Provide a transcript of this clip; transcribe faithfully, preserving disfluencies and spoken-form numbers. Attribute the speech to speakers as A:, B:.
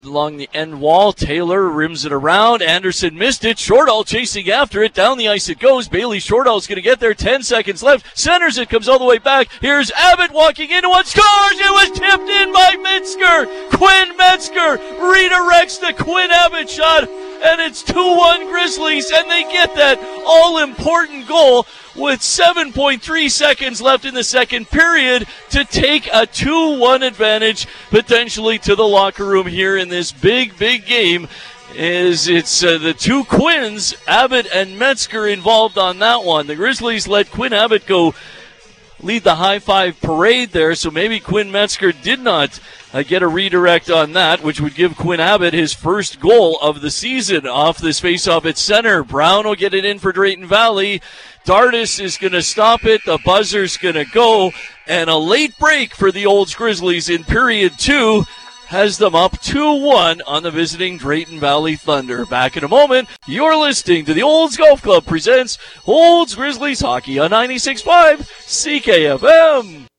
A: Along the end wall, Taylor rims it around. Anderson missed it. Shortall chasing after it. Down the ice it goes. Bailey Shortall's going to get there. Ten seconds left. Centers it. Comes all the way back. Here's Abbott walking into one. Scores! It was tipped in by Metzger. Quinn Metzger redirects the Quinn Abbott shot. And it's two one Grizzlies. And they get that all-important goal with seven point three seconds left in the second period to take a two one advantage potentially to the locker room here in this big, big game. Is it's uh, the two Quinns, Abbott and Metzger, involved on that one. The Grizzlies let Quinn Abbott go lead the high-five parade there, so maybe Quinn Metzger did not uh, get a redirect on that, which would give Quinn Abbott his first goal of the season off this face-off at center. Brown will get it in for Drayton Valley. Dardis is going to stop it. The buzzer's going to go. And a late break for the Olds Grizzlies in period two has them up two one on the visiting Drayton Valley Thunder. Back in a moment. You're listening to the Olds Golf Club presents Olds Grizzlies Hockey on ninety-six point five C K F M.